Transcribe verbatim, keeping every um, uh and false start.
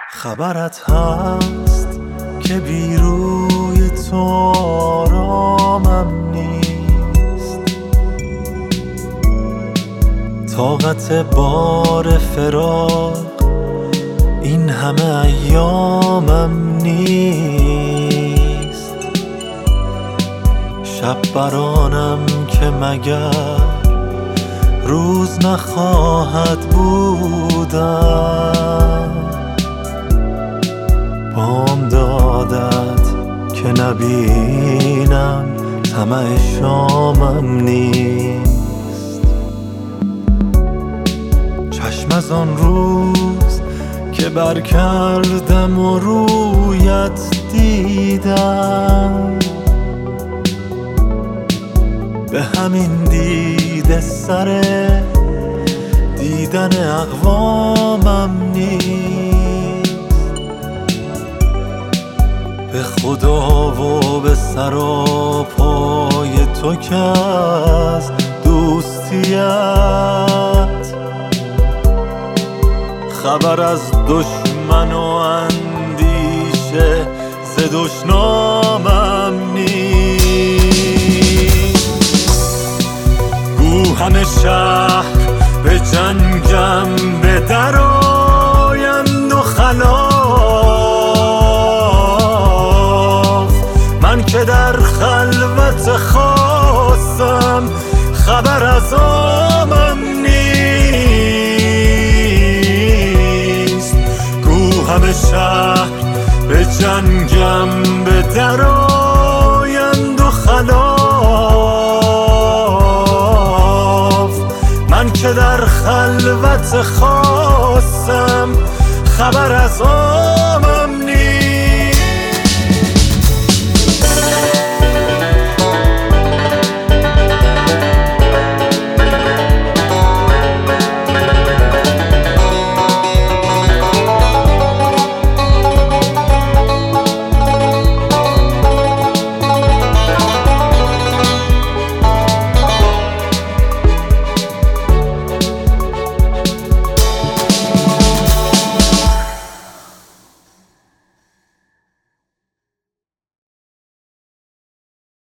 خبرت هست که بی روی تو آرامم نیست، طاقت بار فراق این همه ایامم نیست. شب برانم که مگر روز نخواهد بودن، بام دادت که نبینم طمع شامم نیست. چشم از آن روز که بر کردم و رویت دیدم، به همین دیده سر دیدن اقوامم نیست. به خدا و به سر و پای تو که از دوستیت خبر از دشمن و اندیشه ز دشنامم نیست. گو همه شهر به جنگم به در آیند و خلاف، من که در خلوت خواستم خبر از آمم نیست. گو همه شهر به جنگم به در آیند و خلاف، من که در خلوت خواستم خبر از آمم